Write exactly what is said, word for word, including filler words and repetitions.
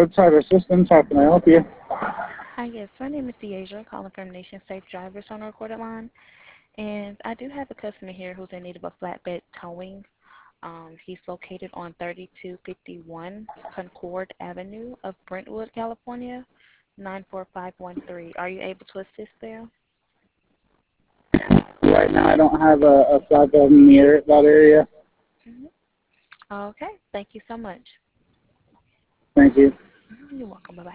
roadside assistance. How can I help you? Hi, yes, my name is Deasia, calling from Nation Safe Drivers on a recorded line. And I do have a customer here who's in need of a flatbed towing. Um, he's located on thirty-two fifty-one Concord Avenue of Brentwood, California, nine four five one three. Are you able to assist there? Right now, I don't have a, a flatbed near that area. hmm Okay, thank you so much. Thank you. Mhm, You're welcome. Bye-bye.